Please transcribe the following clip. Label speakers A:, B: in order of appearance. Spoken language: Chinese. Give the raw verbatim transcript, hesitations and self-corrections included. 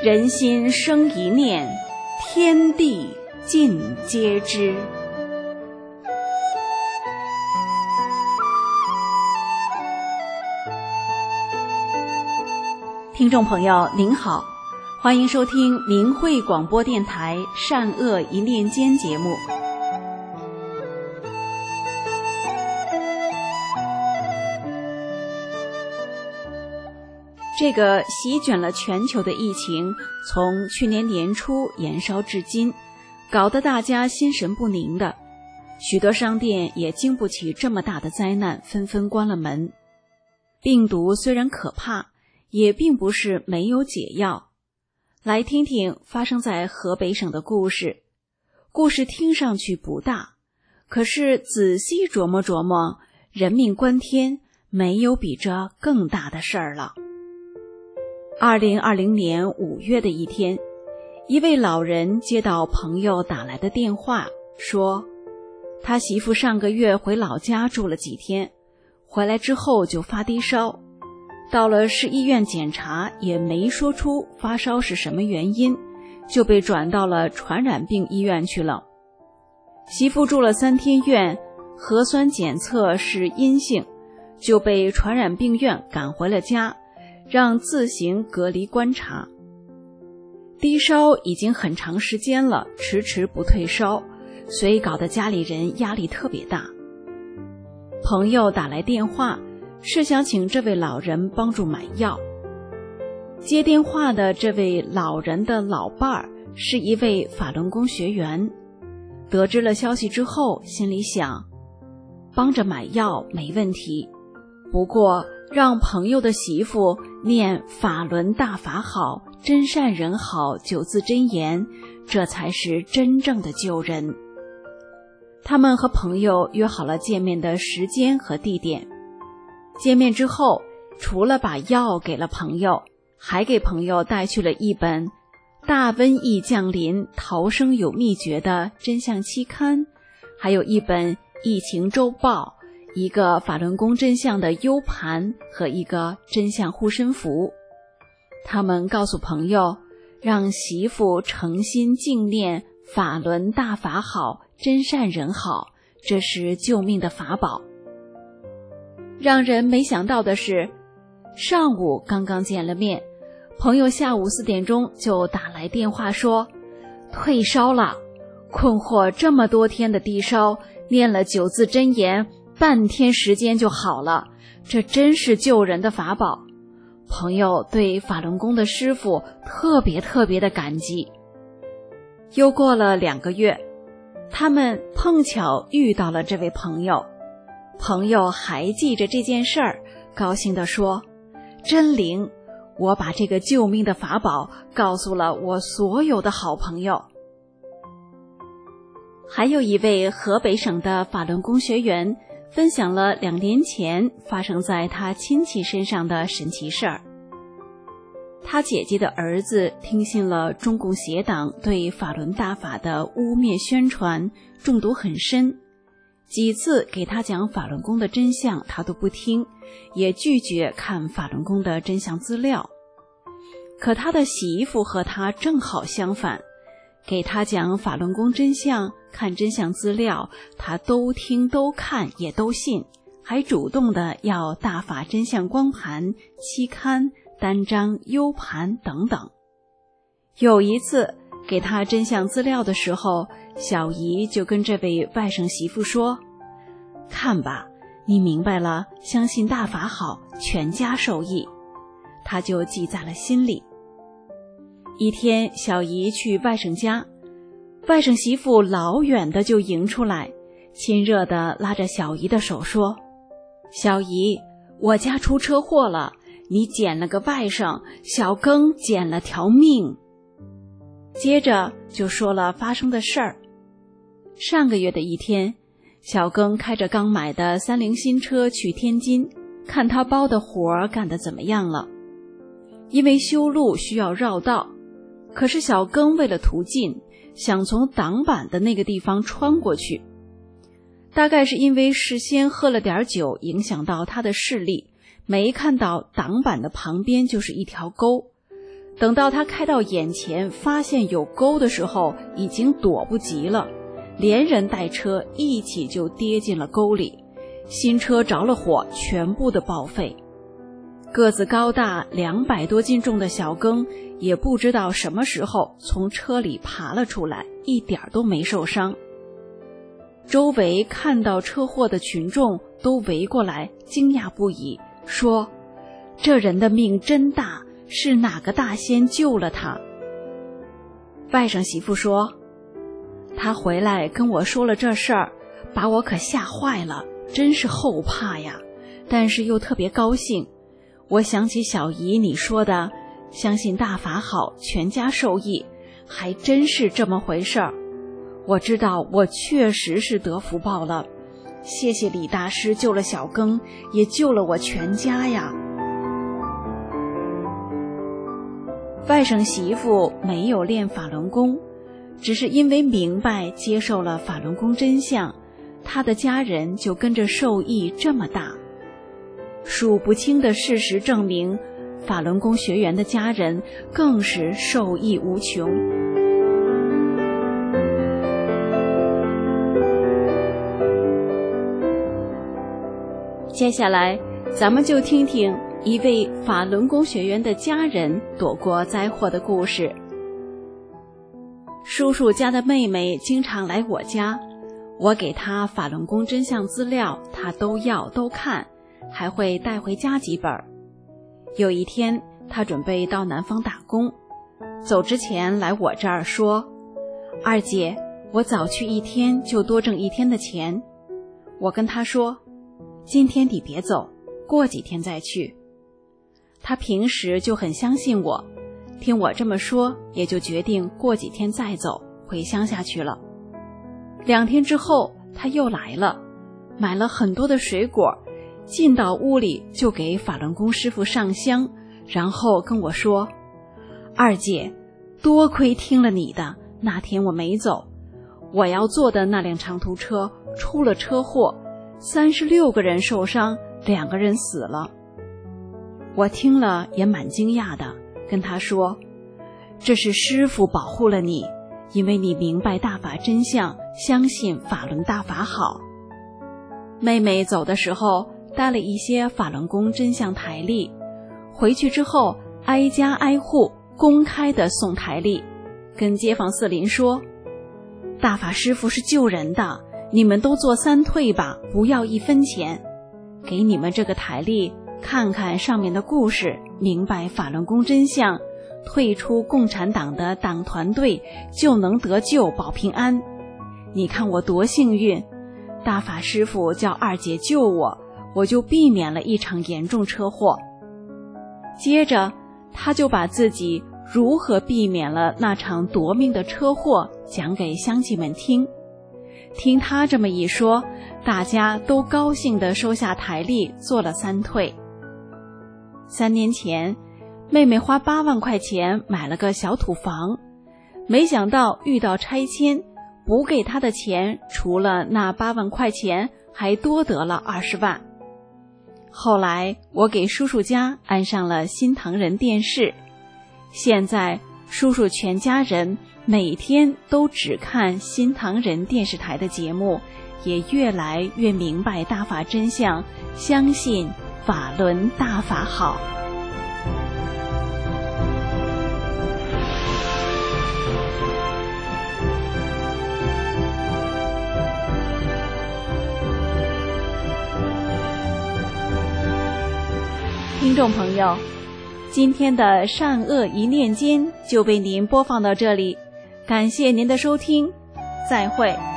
A: 人心生一念，天地尽皆知。听众朋友您好，欢迎收听明慧广播电台善恶一念间节目。这个席卷了全球的疫情从去年年初延烧至今，搞得大家心神不宁的，许多商店也经不起这么大的灾难，纷纷关了门。病毒虽然可怕，也并不是没有解药。来听听发生在河北省的故事。故事听上去不大，可是仔细琢磨琢磨，人命关天，没有比这更大的事儿了。二零二零年五月的一天，一位老人接到朋友打来的电话，说他媳妇上个月回老家住了几天，回来之后就发低烧，到了市医院检查也没说出发烧是什么原因，就被转到了传染病医院去了。媳妇住了三天院，核酸检测是阴性，就被传染病院赶回了家，让自行隔离观察。低烧已经很长时间了，迟迟不退烧，所以搞得家里人压力特别大。朋友打来电话，是想请这位老人帮助买药。接电话的这位老人的老伴儿是一位法轮功学员，得知了消息之后，心里想，帮着买药没问题，不过让朋友的媳妇念法轮大法好，真善人好九字真言，这才是真正的救人。他们和朋友约好了见面的时间和地点。见面之后，除了把药给了朋友，还给朋友带去了一本大瘟疫降临逃生有秘诀的真相期刊，还有一本疫情周报，一个法轮功真相的 U 盘和一个真相护身符。他们告诉朋友，让媳妇诚心敬念法轮大法好，真善人好，这是救命的法宝。让人没想到的是，上午刚刚见了面，朋友下午四点钟就打来电话说退烧了，困惑这么多天的低烧，念了九字真言，半天时间就好了，这真是救人的法宝。朋友对法轮功的师父特别特别的感激。又过了两个月，他们碰巧遇到了这位朋友，朋友还记着这件事儿，高兴地说，真灵，我把这个救命的法宝告诉了我所有的好朋友。还有一位河北省的法轮功学员分享了两年前发生在他亲戚身上的神奇事儿。他姐姐的儿子听信了中共邪党对法轮大法的污蔑宣传，中毒很深，几次给他讲法轮功的真相他都不听，也拒绝看法轮功的真相资料。可他的媳妇和他正好相反，给他讲法轮功真相，看真相资料，他都听都看也都信，还主动的要大法真相光盘、期刊、单张、U 盘等等。有一次给他真相资料的时候，小姨就跟这位外甥媳妇说，看吧，你明白了，相信大法好，全家受益。他就记在了心里。一天，小姨去外甥家，外甥媳妇老远的就迎出来，亲热的拉着小姨的手说，小姨，我家出车祸了，你捡了个外甥，小庚捡了条命。接着就说了发生的事儿。上个月的一天，小庚开着刚买的三菱新车去天津，看他包的活儿干得怎么样了。因为修路需要绕道，可是小庚为了途径，想从挡板的那个地方穿过去。大概是因为事先喝了点酒，影响到他的视力，没看到挡板的旁边就是一条沟， 等到他开到眼前发现有沟的时候，已经躲不及了，连人带车一起就跌进了沟里，新车着了火，全部的报废。个子高大两百多斤重的小庚也不知道什么时候从车里爬了出来，一点都没受伤。周围看到车祸的群众都围过来，惊讶不已，说：这人的命真大，是哪个大仙救了他？外甥媳妇说：他回来跟我说了这事儿，把我可吓坏了，真是后怕呀，但是又特别高兴。我想起小姨你说的，相信大法好，全家受益，还真是这么回事儿。我知道我确实是得福报了，谢谢李大师救了小庚，也救了我全家呀。外甥媳妇没有练法轮功，只是因为明白接受了法轮功真相，她的家人就跟着受益这么大。数不清的事实证明，法轮功学员的家人更是受益无穷。接下来咱们就听听一位法轮功学员的家人躲过灾祸的故事。叔叔家的妹妹经常来我家，我给她法轮功真相资料，她都要都看，还会带回家几本。有一天她准备到南方打工，走之前来我这儿说：二姐，我早去一天就多挣一天的钱。我跟她说：今天你别走，过几天再去。她平时就很相信我，听我这么说，也就决定过几天再走，回乡下去了。两天之后她又来了，买了很多的水果，进到屋里就给法轮功师傅上香，然后跟我说：二姐，多亏听了你的，那天我没走，我要坐的那辆长途车出了车祸，三十六个人受伤，两个人死了。我听了也蛮惊讶的，跟他说：这是师父保护了你，因为你明白大法真相，相信法轮大法好。妹妹走的时候带了一些法轮功真相台历，回去之后挨家挨户公开的送台历，跟街坊四邻说：大法师父是救人的，你们都做三退吧，不要一分钱。给你们这个台历看看上面的故事，明白法轮功真相，退出共产党的党团队就能得救保平安。你看我多幸运，大法师父叫二姐救我，我就避免了一场严重车祸。接着他就把自己如何避免了那场夺命的车祸讲给乡亲们听。听他这么一说，大家都高兴地收下台历，做了三退。三年前，妹妹花八万块钱买了个小土房，没想到遇到拆迁，补给她的钱除了那八万块钱，还多得了二十万。后来我给叔叔家安上了新唐人电视，现在叔叔全家人每天都只看新唐人电视台的节目，也越来越明白大法真相，相信法轮大法好。听众朋友，今天的善恶一念间就为您播放到这里，感谢您的收听，再会。